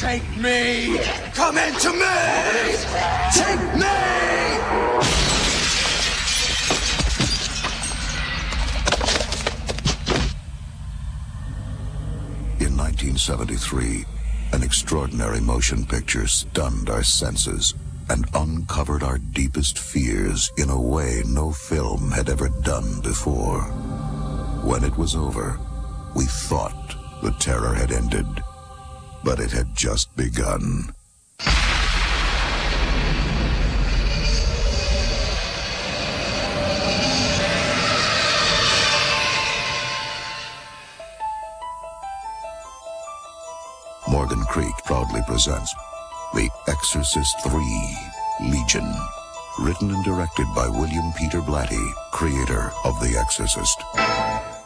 Take me! Come into me! Take me! In 1973, an extraordinary motion picture stunned our senses and uncovered our deepest fears in a way no film had ever done before. When it was over, we thought the terror had ended, but it had just begun. Morgan Creek proudly presents The Exorcist III: Legion, written and directed by William Peter Blatty, creator of The Exorcist.